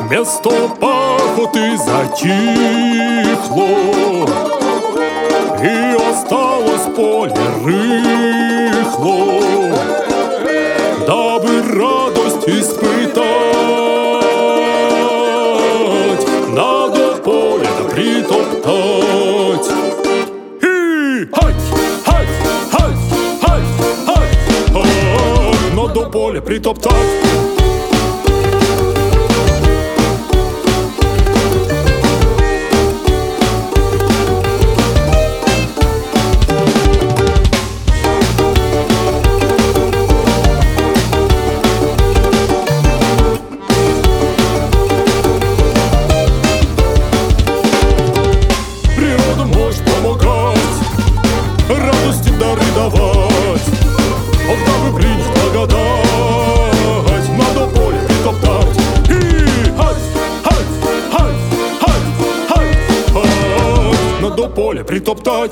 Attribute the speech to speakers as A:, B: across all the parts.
A: Место пахоты затихло, и осталось поле рыхло. Дабы радость испытать, надо поле-то притоптать. И хать, хать, хать, хать, хать, хать, надо поле притоптать. Радости дары давать, ох, дабы принять благодать, надо поле притоптать. И хать, хать, хать, хать, хать, хать, надо поле притоптать.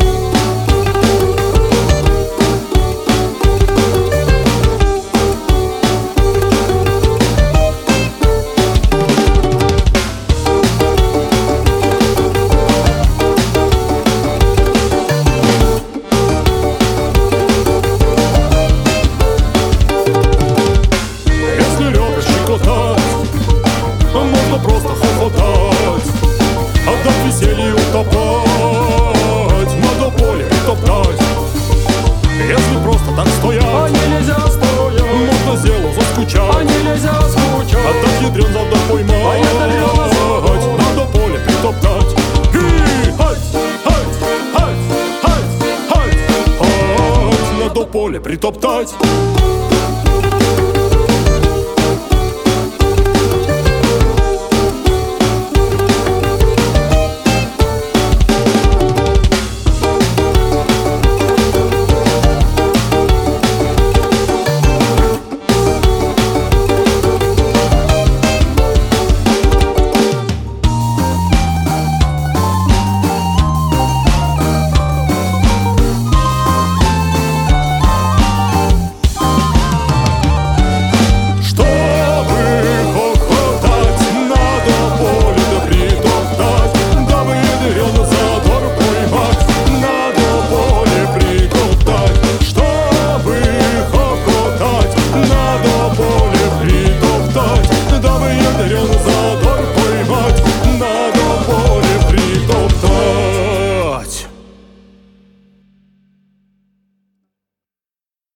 A: Можно просто хохотать, отдать веселью утопать, надо поле притоптать. Если просто так стоять,
B: а нельзя стоять,
A: можно делу заскучать,
B: а нельзя скучать,
A: отдать ядрен надо поймать,
B: а ядрен
A: надо поле притоптать. И хать, хать, хать, хать, хать, хать, надо поле притоптать.